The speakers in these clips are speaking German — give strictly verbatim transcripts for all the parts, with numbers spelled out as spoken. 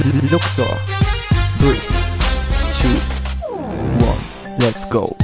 Luxor. three, two, one, let's go.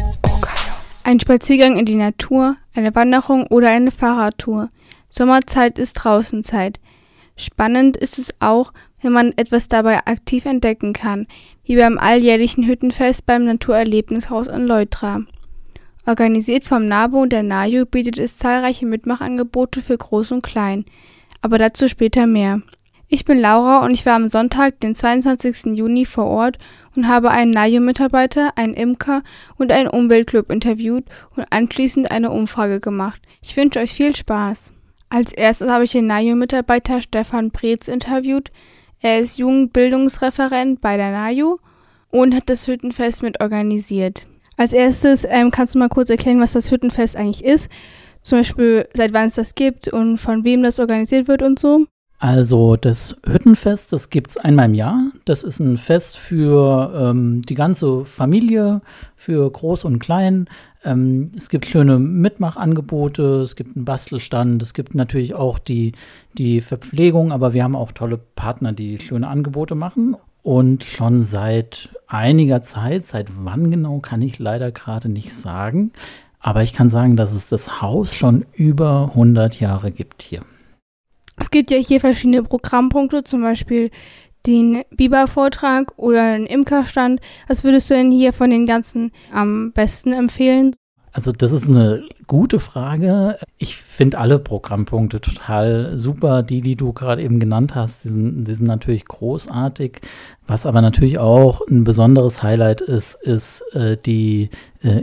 Ein Spaziergang in die Natur, eine Wanderung oder eine Fahrradtour. Sommerzeit ist Draußenzeit. Spannend ist es auch, wenn man etwas dabei aktiv entdecken kann, wie beim alljährlichen Hüttenfest beim Naturerlebnishaus in Leutra. Organisiert vom NABU und der NAJU bietet es zahlreiche Mitmachangebote für Groß und Klein, aber dazu später mehr. Ich bin Laura und ich war am Sonntag, den zweiundzwanzigsten Juni vor Ort und habe einen NAJU-Mitarbeiter, einen Imker und einen Umweltclub interviewt und anschließend eine Umfrage gemacht. Ich wünsche euch viel Spaß. Als erstes habe ich den NAJU-Mitarbeiter Stefan Preetz interviewt. Er ist Jugendbildungsreferent bei der NAJU und hat das Hüttenfest mit organisiert. Als erstes ähm, kannst du mal kurz erklären, was das Hüttenfest eigentlich ist. Zum Beispiel, seit wann es das gibt und von wem das organisiert wird und so. Also das Hüttenfest, das gibt es einmal im Jahr. Das ist ein Fest für ähm, die ganze Familie, für Groß und Klein. Ähm, es gibt schöne Mitmachangebote, es gibt einen Bastelstand, es gibt natürlich auch die, die Verpflegung, aber wir haben auch tolle Partner, die schöne Angebote machen. Und schon seit einiger Zeit, seit wann genau, kann ich leider gerade nicht sagen. Aber ich kann sagen, dass es das Haus schon über hundert Jahre gibt hier. Es gibt ja hier verschiedene Programmpunkte, zum Beispiel den Biber-Vortrag oder einen Imkerstand. Was würdest du denn hier von den ganzen am besten empfehlen? Also das ist eine gute Frage. Ich finde alle Programmpunkte total super. Die, die du gerade eben genannt hast, die sind, die sind natürlich großartig. Was aber natürlich auch ein besonderes Highlight ist, ist äh, die äh,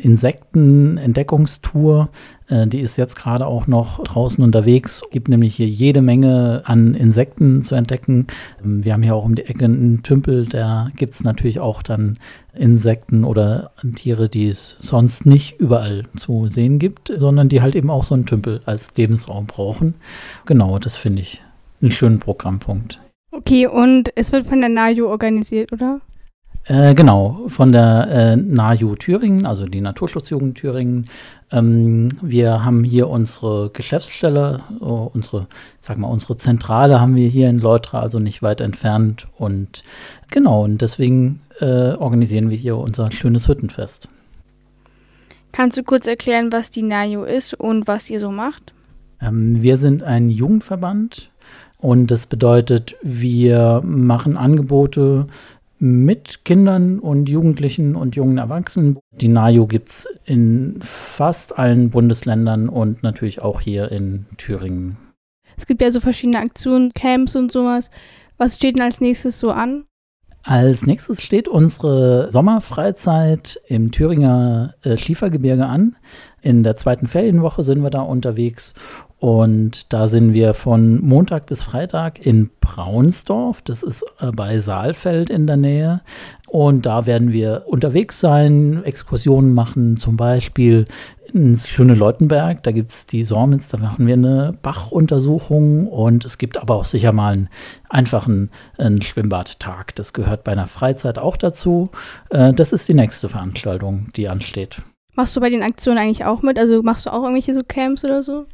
Insektenentdeckungstour. Äh, die ist jetzt gerade auch noch draußen unterwegs. Es gibt nämlich hier jede Menge an Insekten zu entdecken. Ähm, wir haben hier auch um die Ecke einen Tümpel, da gibt es natürlich auch dann Insekten oder Tiere, die es sonst nicht überall zu sehen gibt, sondern die halt eben auch so einen Tümpel als Lebensraum brauchen. Genau, das finde ich einen schönen Programmpunkt. Okay, und es wird von der NAJU organisiert, oder? Äh, genau, von der äh, NAJU Thüringen, also die Naturschutzjugend Thüringen. Ähm, wir haben hier unsere Geschäftsstelle, oh, unsere, sag mal, unsere Zentrale haben wir hier in Leutra, also nicht weit entfernt. Und genau, und deswegen äh, organisieren wir hier unser schönes Hüttenfest. Kannst du kurz erklären, was die NAJU ist und was ihr so macht? Ähm, wir sind ein Jugendverband und das bedeutet, wir machen Angebote mit Kindern und Jugendlichen und jungen Erwachsenen. Die NAJU gibt es in fast allen Bundesländern und natürlich auch hier in Thüringen. Es gibt ja so verschiedene Aktionen, Camps und sowas. Was steht denn als nächstes so an? Als nächstes steht unsere Sommerfreizeit im Thüringer äh, Schiefergebirge an. In der zweiten Ferienwoche sind wir da unterwegs und da sind wir von Montag bis Freitag in Braunsdorf. Das ist äh, bei Saalfeld in der Nähe. Und da werden wir unterwegs sein, Exkursionen machen, zum Beispiel ins schöne Leutenberg. Da gibt es die Sormitz, da machen wir eine Bachuntersuchung und es gibt aber auch sicher mal einen einfachen einen Schwimmbadtag. Das gehört bei einer Freizeit auch dazu. Äh, das ist die nächste Veranstaltung, die ansteht. Machst du bei den Aktionen eigentlich auch mit? Also machst du auch irgendwelche so Camps oder so?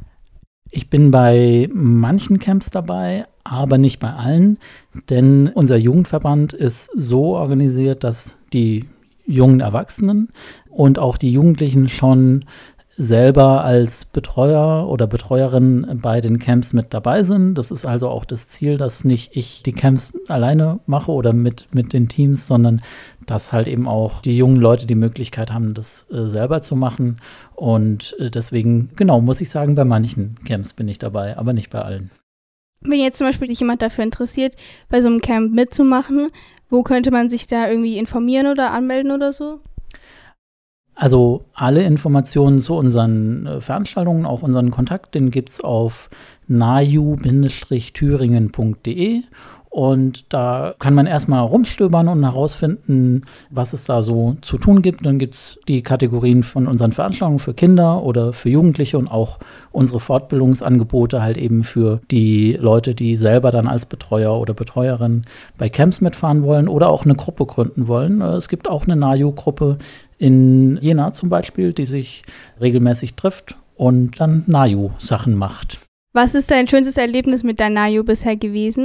Ich bin bei manchen Camps dabei, aber nicht bei allen, denn unser Jugendverband ist so organisiert, dass die jungen Erwachsenen und auch die Jugendlichen schon selber als Betreuer oder Betreuerin bei den Camps mit dabei sind. Das ist also auch das Ziel, dass nicht ich die Camps alleine mache oder mit, mit den Teams, sondern dass halt eben auch die jungen Leute die Möglichkeit haben, das äh, selber zu machen. Und äh, deswegen, genau, muss ich sagen, bei manchen Camps bin ich dabei, aber nicht bei allen. Wenn jetzt zum Beispiel sich jemand dafür interessiert, bei so einem Camp mitzumachen, wo könnte man sich da irgendwie informieren oder anmelden oder so? Also alle Informationen zu unseren äh, Veranstaltungen, auch unseren Kontakt, den gibt es auf naju Thüringen punkt de und da kann man erstmal rumstöbern und herausfinden, was es da so zu tun gibt. Dann gibt es die Kategorien von unseren Veranstaltungen für Kinder oder für Jugendliche und auch unsere Fortbildungsangebote halt eben für die Leute, die selber dann als Betreuer oder Betreuerin bei Camps mitfahren wollen oder auch eine Gruppe gründen wollen. Es gibt auch eine NAJU-Gruppe in Jena zum Beispiel, die sich regelmäßig trifft und dann NAJU-Sachen macht. Was ist dein schönstes Erlebnis mit der NAJU bisher gewesen?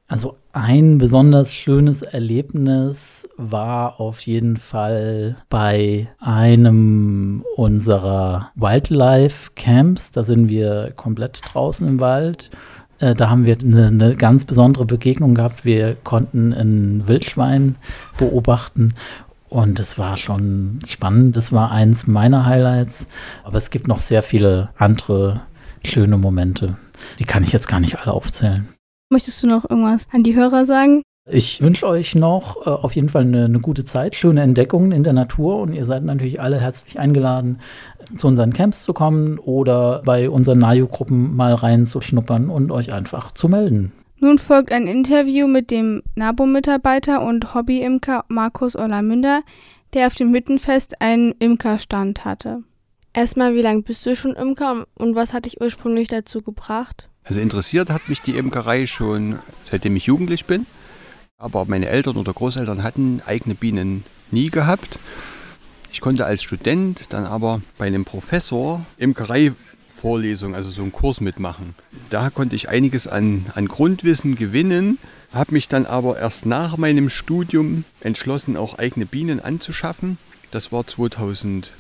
Also ein besonders schönes Erlebnis war auf jeden Fall bei einem unserer Wildlife-Camps. Da sind wir komplett draußen im Wald. Äh, da haben wir eine, eine ganz besondere Begegnung gehabt. Wir konnten ein Wildschwein beobachten. Und es war schon spannend. Das war eins meiner Highlights. Aber es gibt noch sehr viele andere schöne Momente. Die kann ich jetzt gar nicht alle aufzählen. Möchtest du noch irgendwas an die Hörer sagen? Ich wünsche euch noch äh, auf jeden Fall eine, eine gute Zeit, schöne Entdeckungen in der Natur. Und ihr seid natürlich alle herzlich eingeladen, zu unseren Camps zu kommen oder bei unseren N A J U-Gruppen mal reinzuschnuppern und euch einfach zu melden. Nun folgt ein Interview mit dem NABU-Mitarbeiter und Hobby-Imker Markus Orlamünder, der auf dem Hüttenfest einen Imkerstand hatte. Erstmal, wie lange bist du schon Imker und was hat dich ursprünglich dazu gebracht? Also interessiert hat mich die Imkerei schon, seitdem ich jugendlich bin. Aber meine Eltern oder Großeltern hatten eigene Bienen nie gehabt. Ich konnte als Student dann aber bei einem Professor Imkerei Vorlesung, also so einen Kurs mitmachen. Da konnte ich einiges an, an Grundwissen gewinnen, habe mich dann aber erst nach meinem Studium entschlossen, auch eigene Bienen anzuschaffen. Das war zweitausendelf,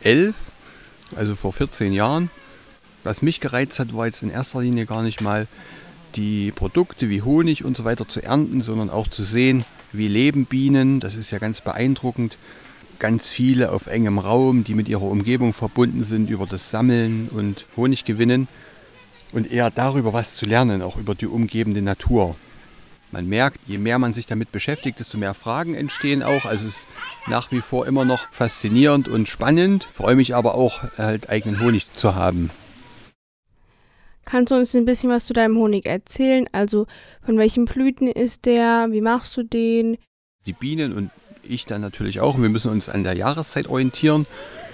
also vor vierzehn Jahren. Was mich gereizt hat, war jetzt in erster Linie gar nicht mal die Produkte wie Honig und so weiter zu ernten, sondern auch zu sehen, wie leben Bienen. Das ist ja ganz beeindruckend. Ganz viele auf engem Raum, die mit ihrer Umgebung verbunden sind, über das Sammeln und Honiggewinnen und eher darüber was zu lernen, auch über die umgebende Natur. Man merkt, je mehr man sich damit beschäftigt, desto mehr Fragen entstehen auch. Also es ist nach wie vor immer noch faszinierend und spannend. Freue mich aber auch, halt eigenen Honig zu haben. Kannst du uns ein bisschen was zu deinem Honig erzählen? Also von welchen Blüten ist der? Wie machst du den? Die Bienen und ich dann natürlich auch. Wir müssen uns an der Jahreszeit orientieren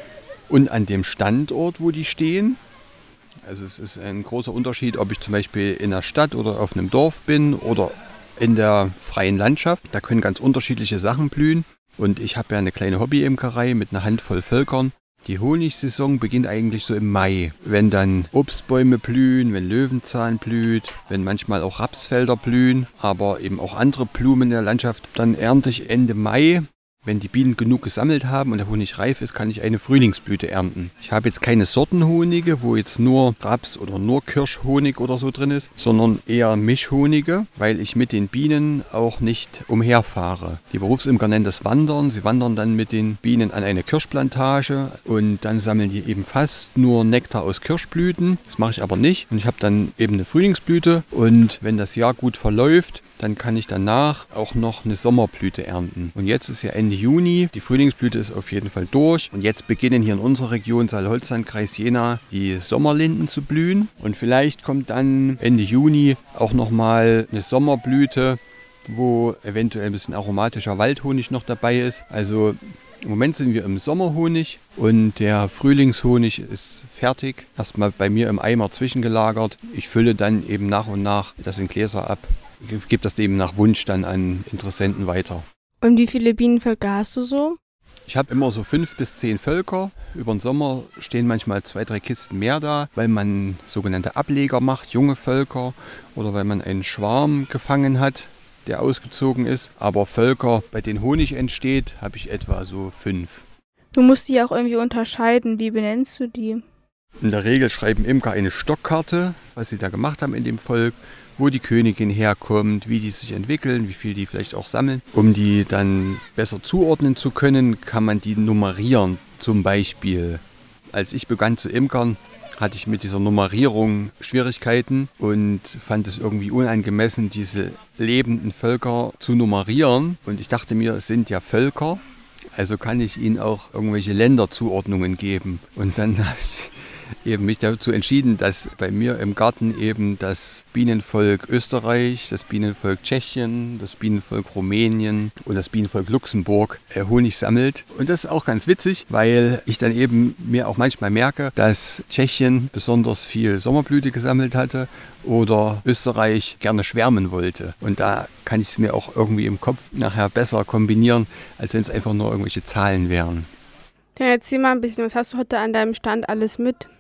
und an dem Standort, wo die stehen. Also es ist ein großer Unterschied, ob ich zum Beispiel in der Stadt oder auf einem Dorf bin oder in der freien Landschaft. Da können ganz unterschiedliche Sachen blühen. Und ich habe ja eine kleine Hobby-Imkerei mit einer Handvoll Völkern. Die Honigsaison beginnt eigentlich so im Mai, wenn dann Obstbäume blühen, wenn Löwenzahn blüht, wenn manchmal auch Rapsfelder blühen, aber eben auch andere Blumen in der Landschaft. Dann ernte ich Ende Mai. Wenn die Bienen genug gesammelt haben und der Honig reif ist, kann ich eine Frühlingsblüte ernten. Ich habe jetzt keine Sortenhonige, wo jetzt nur Raps oder nur Kirschhonig oder so drin ist, sondern eher Mischhonige, weil ich mit den Bienen auch nicht umherfahre. Die Berufsimker nennen das Wandern. Sie wandern dann mit den Bienen an eine Kirschplantage und dann sammeln die eben fast nur Nektar aus Kirschblüten. Das mache ich aber nicht. Und ich habe dann eben eine Frühlingsblüte und wenn das Jahr gut verläuft, dann kann ich danach auch noch eine Sommerblüte ernten. Und jetzt ist ja Ende Juni, die Frühlingsblüte ist auf jeden Fall durch. Und jetzt beginnen hier in unserer Region, Saale-Holzland, Kreis Jena, die Sommerlinden zu blühen. Und vielleicht kommt dann Ende Juni auch nochmal eine Sommerblüte, wo eventuell ein bisschen aromatischer Waldhonig noch dabei ist. Also im Moment sind wir im Sommerhonig und der Frühlingshonig ist fertig. Erstmal bei mir im Eimer zwischengelagert. Ich fülle dann eben nach und nach das in Gläser ab. Ich gebe das eben nach Wunsch dann an Interessenten weiter. Und wie viele Bienenvölker hast du so? Ich habe immer so fünf bis zehn Völker. Über den Sommer stehen manchmal zwei, drei Kisten mehr da, weil man sogenannte Ableger macht, junge Völker, oder weil man einen Schwarm gefangen hat, der ausgezogen ist. Aber Völker, bei denen Honig entsteht, habe ich etwa so fünf. Du musst die auch irgendwie unterscheiden. Wie benennst du die? In der Regel schreiben Imker eine Stockkarte, was sie da gemacht haben in dem Volk, wo die Königin herkommt, wie die sich entwickeln, wie viel die vielleicht auch sammeln. Um die dann besser zuordnen zu können, kann man die nummerieren. Zum Beispiel, als ich begann zu imkern, hatte ich mit dieser Nummerierung Schwierigkeiten und fand es irgendwie unangemessen, diese lebenden Völker zu nummerieren. Und ich dachte mir, es sind ja Völker, also kann ich ihnen auch irgendwelche Länderzuordnungen geben. Und dann habe ich eben mich dazu entschieden, dass bei mir im Garten eben das Bienenvolk Österreich, das Bienenvolk Tschechien, das Bienenvolk Rumänien und das Bienenvolk Luxemburg Honig sammelt. Und das ist auch ganz witzig, weil ich dann eben mir auch manchmal merke, dass Tschechien besonders viel Sommerblüte gesammelt hatte oder Österreich gerne schwärmen wollte. Und da kann ich es mir auch irgendwie im Kopf nachher besser kombinieren, als wenn es einfach nur irgendwelche Zahlen wären. Ja, erzähl mal ein bisschen, was hast du heute an deinem Stand alles mit?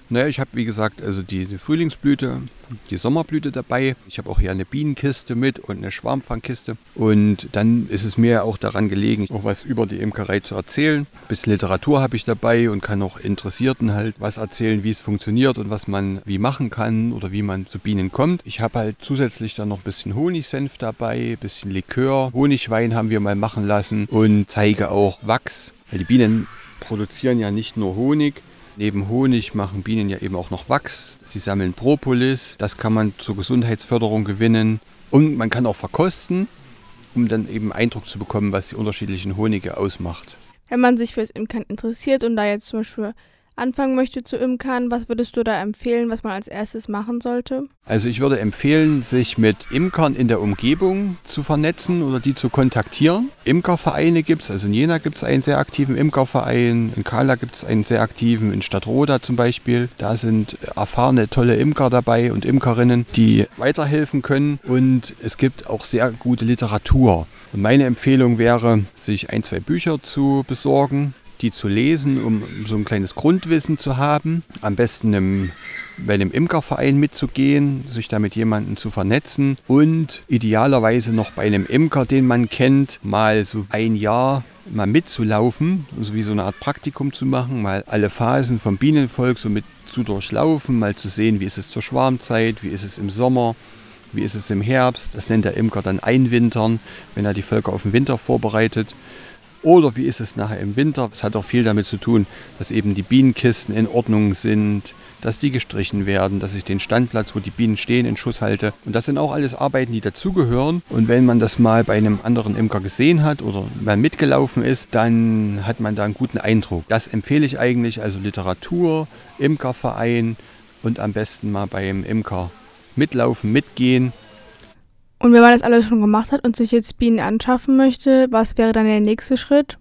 Naja, ich habe, wie gesagt, also die, die Frühlingsblüte, die Sommerblüte dabei. Ich habe auch hier eine Bienenkiste mit und eine Schwarmfangkiste. Und dann ist es mir auch daran gelegen, auch was über die Imkerei zu erzählen. Ein bisschen Literatur habe ich dabei und kann auch Interessierten halt was erzählen, wie es funktioniert und was man wie machen kann oder wie man zu Bienen kommt. Ich habe halt zusätzlich dann noch ein bisschen Honigsenf dabei, ein bisschen Likör. Honigwein haben wir mal machen lassen und zeige auch Wachs. Weil die Bienen produzieren ja nicht nur Honig. Neben Honig machen Bienen ja eben auch noch Wachs. Sie sammeln Propolis, das kann man zur Gesundheitsförderung gewinnen. Und man kann auch verkosten, um dann eben Eindruck zu bekommen, was die unterschiedlichen Honige ausmacht. Wenn man sich fürs Imkern interessiert und da jetzt zum Beispiel anfangen möchte zu imkern, was würdest du da empfehlen, was man als erstes machen sollte? Also ich würde empfehlen, sich mit Imkern in der Umgebung zu vernetzen oder die zu kontaktieren. Imkervereine gibt es, also in Jena gibt es einen sehr aktiven Imkerverein, in Kahla gibt es einen sehr aktiven, in Stadtroda zum Beispiel. Da sind erfahrene, tolle Imker dabei und Imkerinnen, die weiterhelfen können, und es gibt auch sehr gute Literatur. Und meine Empfehlung wäre, sich ein, zwei Bücher zu besorgen, die zu lesen, um so ein kleines Grundwissen zu haben. Am besten im, bei einem Imkerverein mitzugehen, sich da mit jemandem zu vernetzen und idealerweise noch bei einem Imker, den man kennt, mal so ein Jahr mal mitzulaufen, also wie so eine Art Praktikum zu machen, mal alle Phasen vom Bienenvolk so mit zu durchlaufen, mal zu sehen, wie ist es zur Schwarmzeit, wie ist es im Sommer, wie ist es im Herbst. Das nennt der Imker dann Einwintern, wenn er die Völker auf den Winter vorbereitet. Oder wie ist es nachher im Winter? Das hat auch viel damit zu tun, dass eben die Bienenkisten in Ordnung sind, dass die gestrichen werden, dass ich den Standplatz, wo die Bienen stehen, in Schuss halte. Und das sind auch alles Arbeiten, die dazugehören. Und wenn man das mal bei einem anderen Imker gesehen hat oder mal mitgelaufen ist, dann hat man da einen guten Eindruck. Das empfehle ich eigentlich, also Literatur, Imkerverein und am besten mal beim Imker mitlaufen, mitgehen. Und wenn man das alles schon gemacht hat und sich jetzt Bienen anschaffen möchte, was wäre dann der nächste Schritt?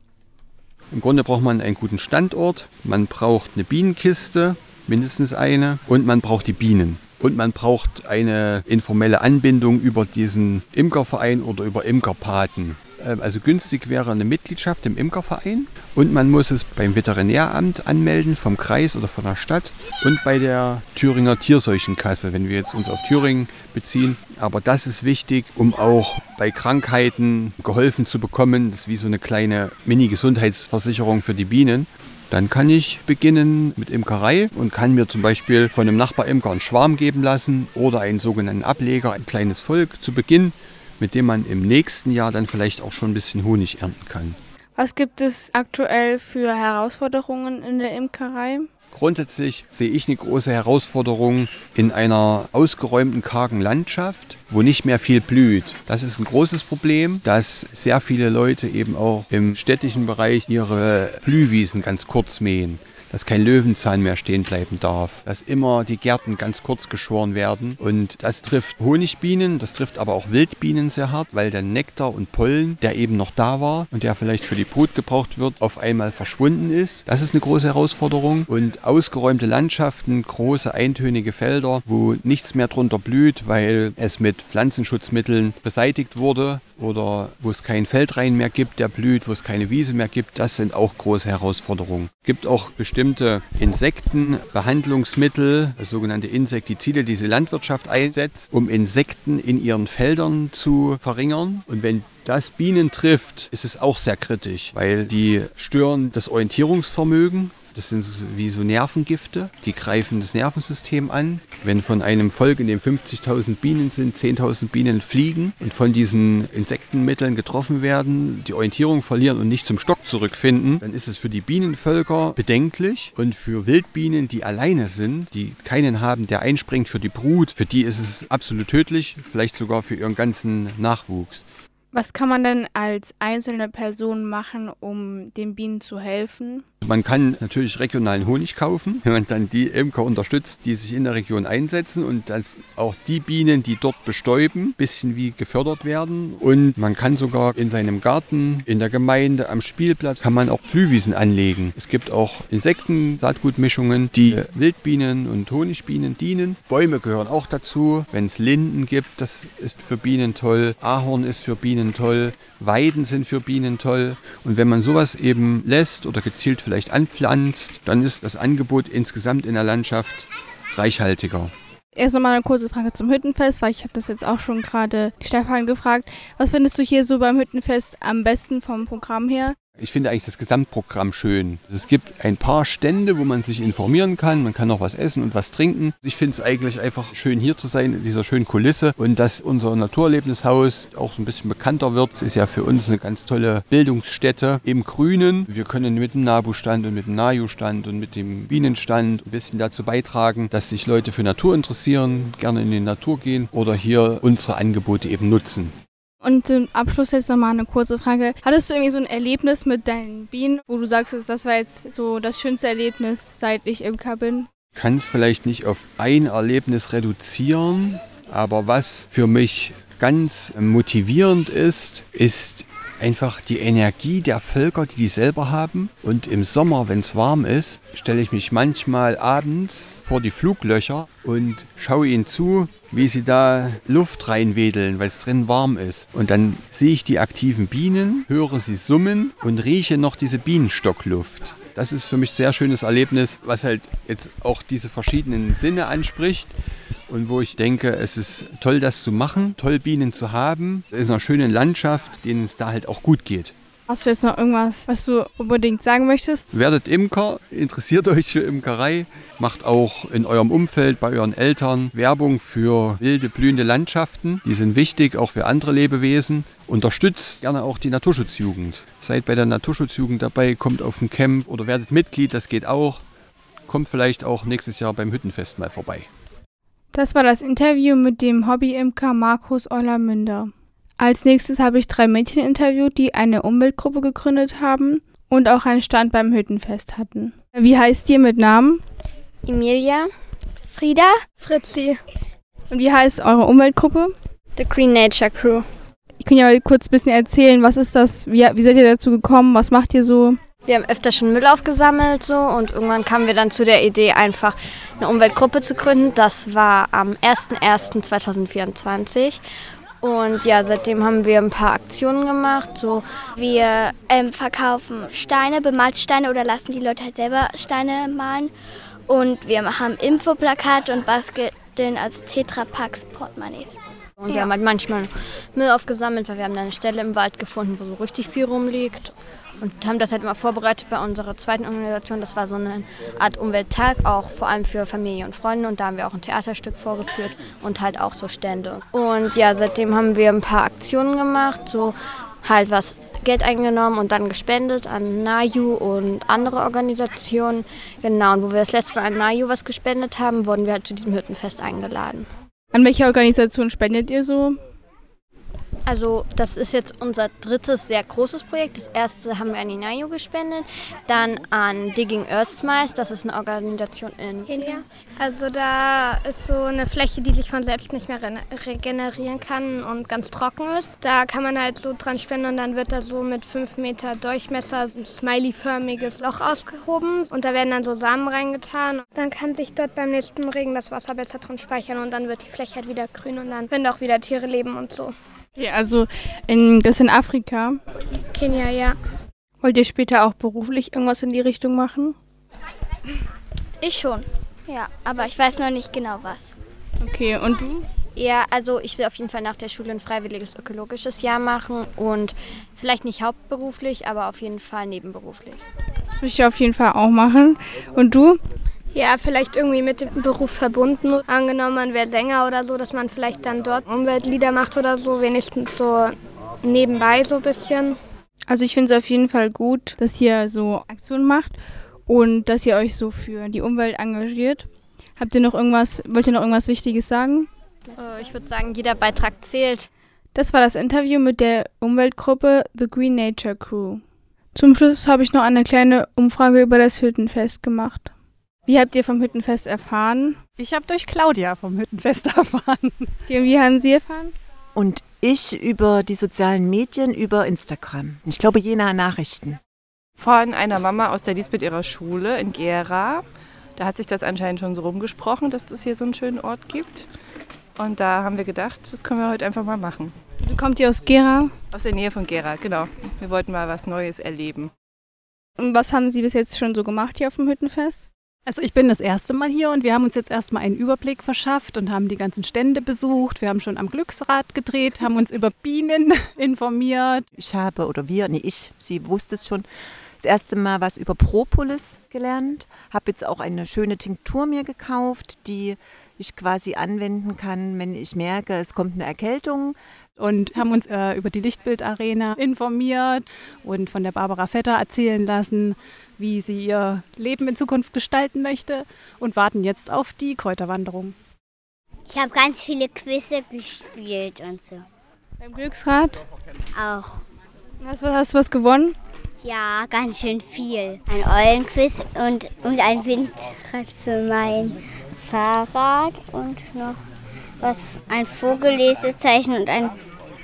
Im Grunde braucht man einen guten Standort, man braucht eine Bienenkiste, mindestens eine, und man braucht die Bienen. Und man braucht eine informelle Anbindung über diesen Imkerverein oder über Imkerpaten. Also günstig wäre eine Mitgliedschaft im Imkerverein, und man muss es beim Veterinäramt anmelden, vom Kreis oder von der Stadt, und bei der Thüringer Tierseuchenkasse, wenn wir jetzt uns auf Thüringen beziehen. Aber das ist wichtig, um auch bei Krankheiten geholfen zu bekommen. Das ist wie so eine kleine Mini-Gesundheitsversicherung für die Bienen. Dann kann ich beginnen mit Imkerei und kann mir zum Beispiel von einem Nachbarimker einen Schwarm geben lassen oder einen sogenannten Ableger, ein kleines Volk zu Beginn, mit dem man im nächsten Jahr dann vielleicht auch schon ein bisschen Honig ernten kann. Was gibt es aktuell für Herausforderungen in der Imkerei? Grundsätzlich sehe ich eine große Herausforderung in einer ausgeräumten, kargen Landschaft, wo nicht mehr viel blüht. Das ist ein großes Problem, dass sehr viele Leute eben auch im städtischen Bereich ihre Blühwiesen ganz kurz mähen. Dass kein Löwenzahn mehr stehen bleiben darf, dass immer die Gärten ganz kurz geschoren werden. Und das trifft Honigbienen, das trifft aber auch Wildbienen sehr hart, weil der Nektar und Pollen, der eben noch da war und der vielleicht für die Brut gebraucht wird, auf einmal verschwunden ist. Das ist eine große Herausforderung. Und ausgeräumte Landschaften, große eintönige Felder, wo nichts mehr drunter blüht, weil es mit Pflanzenschutzmitteln beseitigt wurde, oder wo es keinen Feldrain mehr gibt, der blüht, wo es keine Wiese mehr gibt, das sind auch große Herausforderungen. Es gibt auch bestimmte Insektenbehandlungsmittel, sogenannte Insektizide, die die Landwirtschaft einsetzt, um Insekten in ihren Feldern zu verringern. Und wenn das Bienen trifft, ist es auch sehr kritisch, weil die stören das Orientierungsvermögen. Das sind wie so Nervengifte, die greifen das Nervensystem an. Wenn von einem Volk, in dem fünfzigtausend Bienen sind, zehntausend Bienen fliegen und von diesen Insektenmitteln getroffen werden, die Orientierung verlieren und nicht zum Stock zurückfinden, dann ist es für die Bienenvölker bedenklich. Und für Wildbienen, die alleine sind, die keinen haben, der einspringt für die Brut, für die ist es absolut tödlich, vielleicht sogar für ihren ganzen Nachwuchs. Was kann man denn als einzelne Person machen, um den Bienen zu helfen? Man kann natürlich regionalen Honig kaufen, wenn man dann die Imker unterstützt, die sich in der Region einsetzen, und dass auch die Bienen, die dort bestäuben, ein bisschen wie gefördert werden. Und man kann sogar in seinem Garten, in der Gemeinde, am Spielplatz, kann man auch Blühwiesen anlegen. Es gibt auch Insekten-Saatgutmischungen, die Wildbienen und Honigbienen dienen. Bäume gehören auch dazu. Wenn es Linden gibt, das ist für Bienen toll. Ahorn ist für Bienen Bienen toll, Weiden sind für Bienen toll. Und wenn man sowas eben lässt oder gezielt vielleicht anpflanzt, dann ist das Angebot insgesamt in der Landschaft reichhaltiger. Erst nochmal eine kurze Frage zum Hüttenfest, weil ich habe das jetzt auch schon gerade Stefan gefragt. Was findest du hier so beim Hüttenfest am besten vom Programm her? Ich finde eigentlich das Gesamtprogramm schön. Es gibt ein paar Stände, wo man sich informieren kann. Man kann noch was essen und was trinken. Ich finde es eigentlich einfach schön, hier zu sein, in dieser schönen Kulisse. Und dass unser Naturerlebnishaus auch so ein bisschen bekannter wird. Es ist ja für uns eine ganz tolle Bildungsstätte im Grünen. Wir können mit dem NABU-Stand und mit dem NAJU-Stand und mit dem Bienenstand ein bisschen dazu beitragen, dass sich Leute für Natur interessieren, gerne in die Natur gehen oder hier unsere Angebote eben nutzen. Und zum Abschluss jetzt nochmal eine kurze Frage. Hattest du irgendwie so ein Erlebnis mit deinen Bienen, wo du sagst, das war jetzt so das schönste Erlebnis, seit ich Imker bin? Ich kann es vielleicht nicht auf ein Erlebnis reduzieren, aber was für mich ganz motivierend ist, ist einfach die Energie der Völker, die die selber haben. Und im Sommer, wenn es warm ist, stelle ich mich manchmal abends vor die Fluglöcher und schaue ihnen zu, wie sie da Luft reinwedeln, weil es drin warm ist. Und dann sehe ich die aktiven Bienen, höre sie summen und rieche noch diese Bienenstockluft. Das ist für mich ein sehr schönes Erlebnis, was halt jetzt auch diese verschiedenen Sinne anspricht. Und wo ich denke, es ist toll, das zu machen, toll Bienen zu haben, in einer schönen Landschaft, denen es da halt auch gut geht. Hast du jetzt noch irgendwas, was du unbedingt sagen möchtest? Werdet Imker, interessiert euch für Imkerei, macht auch in eurem Umfeld, bei euren Eltern Werbung für wilde, blühende Landschaften. Die sind wichtig, auch für andere Lebewesen. Unterstützt gerne auch die Naturschutzjugend. Seid bei der Naturschutzjugend dabei, kommt auf ein Camp oder werdet Mitglied, das geht auch. Kommt vielleicht auch nächstes Jahr beim Hüttenfest mal vorbei. Das war das Interview mit dem Hobby-Imker Markus Eulermünder. Als nächstes habe ich drei Mädchen interviewt, die eine Umweltgruppe gegründet haben und auch einen Stand beim Hüttenfest hatten. Wie heißt ihr mit Namen? Emilia, Frieda, Fritzi. Und wie heißt eure Umweltgruppe? The Green Nature Crew. Ich kann ja mal kurz ein bisschen erzählen, was ist das, wie, wie seid ihr dazu gekommen, was macht ihr so? Wir haben öfter schon Müll aufgesammelt so und irgendwann kamen wir dann zu der Idee, einfach eine Umweltgruppe zu gründen. Das war am erster erster zweitausendvierundzwanzig. Und ja, seitdem haben wir ein paar Aktionen gemacht. So. Wir ähm, verkaufen Steine, bemalte Steine oder lassen die Leute halt selber Steine malen. Und wir haben Infoplakate und basteln als Tetrapacks Portemonnaies. Und ja. Wir haben halt manchmal Müll aufgesammelt, weil wir haben da eine Stelle im Wald gefunden, wo so richtig viel rumliegt. Und haben das halt immer vorbereitet bei unserer zweiten Organisation. Das war so eine Art Umwelttag, auch vor allem für Familie und Freunde. Und da haben wir auch ein Theaterstück vorgeführt und halt auch so Stände. Und ja, seitdem haben wir ein paar Aktionen gemacht, so halt was Geld eingenommen und dann gespendet an NAJU und andere Organisationen. Genau, und wo wir das letzte Mal an NAJU was gespendet haben, wurden wir halt zu diesem Hüttenfest eingeladen. An welche Organisation spendet ihr so? Also das ist jetzt unser drittes sehr großes Projekt. Das erste haben wir an die NAJU gespendet, dann an Digging Earth Smiles, das ist eine Organisation in Kenia. Also da ist so eine Fläche, die sich von selbst nicht mehr regenerieren kann und ganz trocken ist. Da kann man halt so dran spenden und dann wird da so mit fünf Meter Durchmesser ein smiley-förmiges Loch ausgehoben und da werden dann so Samen reingetan. Dann kann sich dort beim nächsten Regen das Wasser besser drin speichern und dann wird die Fläche halt wieder grün und dann können auch wieder Tiere leben und so. Okay, also in, das ist in Afrika. Kenia, ja. Wollt ihr später auch beruflich irgendwas in die Richtung machen? Ich schon, ja, aber ich weiß noch nicht genau was. Okay, und du? Ja, also ich will auf jeden Fall nach der Schule ein freiwilliges ökologisches Jahr machen und vielleicht nicht hauptberuflich, aber auf jeden Fall nebenberuflich. Das will ich auf jeden Fall auch machen. Und du? Ja, vielleicht irgendwie mit dem Beruf verbunden. Angenommen, man wäre Sänger oder so, dass man vielleicht dann dort Umweltlieder macht oder so, wenigstens so nebenbei so ein bisschen. Also ich finde es auf jeden Fall gut, dass ihr so Aktionen macht und dass ihr euch so für die Umwelt engagiert. Habt ihr noch irgendwas, wollt ihr noch irgendwas Wichtiges sagen? Äh, ich würde sagen, jeder Beitrag zählt. Das war das Interview mit der Umweltgruppe The Green Nature Crew. Zum Schluss habe ich noch eine kleine Umfrage über das Hüttenfest gemacht. Wie habt ihr vom Hüttenfest erfahren? Ich habe durch Claudia vom Hüttenfest erfahren. Und wie haben Sie erfahren? Und ich über die sozialen Medien, über Instagram. Ich glaube, je nach Nachrichten. Von einer Mama aus der Lisbeth ihrer Schule in Gera. Da hat sich das anscheinend schon so rumgesprochen, dass es hier so einen schönen Ort gibt. Und da haben wir gedacht, das können wir heute einfach mal machen. Also kommt ihr aus Gera? Aus der Nähe von Gera, genau. Wir wollten mal was Neues erleben. Und was haben Sie bis jetzt schon so gemacht hier auf dem Hüttenfest? Also ich bin das erste Mal hier und wir haben uns jetzt erstmal einen Überblick verschafft und haben die ganzen Stände besucht. Wir haben schon am Glücksrad gedreht, haben uns über Bienen informiert. Ich habe, oder wir, nee ich, sie wusste es schon, das erste Mal was über Propolis gelernt. Habe jetzt auch eine schöne Tinktur mir gekauft, die ich quasi anwenden kann, wenn ich merke, es kommt eine Erkältung. Und haben uns äh, über die Lichtbildarena informiert und von der Barbara Vetter erzählen lassen, wie sie ihr Leben in Zukunft gestalten möchte und warten jetzt auf die Kräuterwanderung. Ich habe ganz viele Quizze gespielt und so. Beim Glücksrad? Auch. Was, was, hast du was gewonnen? Ja, ganz schön viel. Ein Eulenquiz und, und ein Windrad für mein Fahrrad und noch was, ein Vogellesezeichen und ein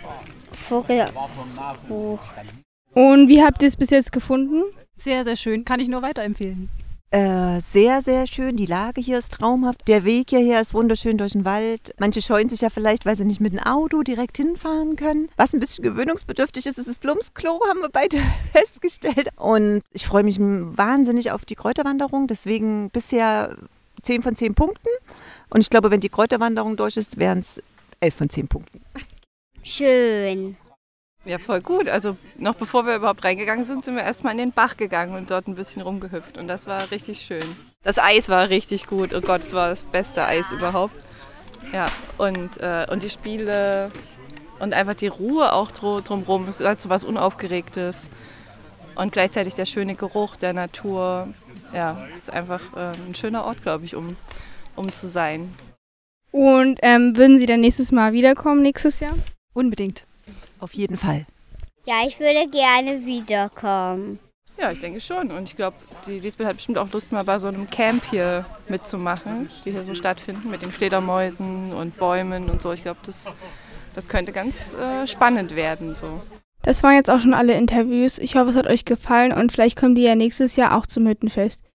Vogelbuch. Und wie habt ihr es bis jetzt gefunden? Sehr, sehr schön. Kann ich nur weiterempfehlen. Äh, sehr, sehr schön. Die Lage hier ist traumhaft. Der Weg hierher ist wunderschön durch den Wald. Manche scheuen sich ja vielleicht, weil sie nicht mit dem Auto direkt hinfahren können. Was ein bisschen gewöhnungsbedürftig ist, ist das Blumsklo, haben wir beide festgestellt. Und ich freue mich wahnsinnig auf die Kräuterwanderung. Deswegen bisher zehn von zehn Punkten. Und ich glaube, wenn die Kräuterwanderung durch ist, wären es elf von zehn Punkten. Schön. Ja, voll gut. Also noch bevor wir überhaupt reingegangen sind, sind wir erstmal in den Bach gegangen und dort ein bisschen rumgehüpft. Und das war richtig schön. Das Eis war richtig gut. Oh Gott, es war das beste Eis überhaupt. Ja, und, äh, und die Spiele und einfach die Ruhe auch drumherum. Es hat so was Unaufgeregtes. Und gleichzeitig der schöne Geruch der Natur. Ja, es ist einfach äh, ein schöner Ort, glaube ich, um, um zu sein. Und ähm, würden Sie dann nächstes Mal wiederkommen, nächstes Jahr? Unbedingt. Auf jeden Fall. Ja, ich würde gerne wiederkommen. Ja, ich denke schon. Und ich glaube, die Lisbeth hat bestimmt auch Lust, mal bei so einem Camp hier mitzumachen, die hier so stattfinden, mit den Fledermäusen und Bäumen und so. Ich glaube, das, das könnte ganz äh, spannend werden. So. Das waren jetzt auch schon alle Interviews. Ich hoffe, es hat euch gefallen und vielleicht kommt ihr ja nächstes Jahr auch zum Hüttenfest.